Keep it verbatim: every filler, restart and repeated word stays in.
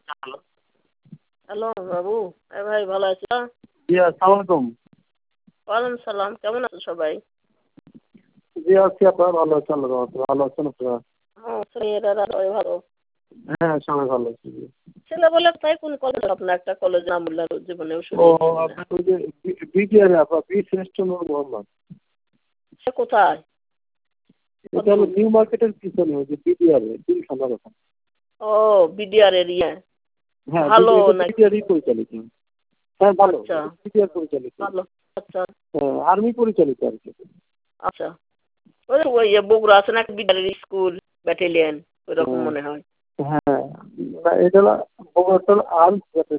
Hello hello বাবু এ ভাই ভালো আছো? জি আসসালামু আলাইকুম। ওয়ালাইকুম সালাম। কেমন আছো সবাই? জি আছি, আপনারা ভালো আছেন? আল্লাহর রহমতে ভালো আছেন আপনারা? হ্যাঁ মেয়েরা সবাই ভালো। হ্যাঁ সবাই ভালো আছি। ছেলে বলে তাই কোন কলেজ আপনার একটা কলেজ নাম বললেন জীবনেও শুনি। ও আপনার ওই যে বিটিআর আপা বীর শ্রেষ্ঠ নূর মোহাম্মদ। সে কোথায়? এটা হলো নিউ মার্কেটের পিছনে ওই যে বিডিআর এর তিন খানার ওখানে। ও বিডিআর এরিয়া। হ্যাঁ ভালো নাকি? বিডিআরই পরিচালিত। হ্যাঁ ভালো। আচ্ছা বিডিআর পরিচালিত। ভালো আচ্ছা। হ্যাঁ আর্মি পরিচালিত আর কি। আচ্ছা ওই ওই যে বগুড়া আছে না বিডিআর স্কুল ব্যাটালিয়ন ওইরকম মনে হয়। হ্যাঁ এটা হলো বগুড়া আর্মস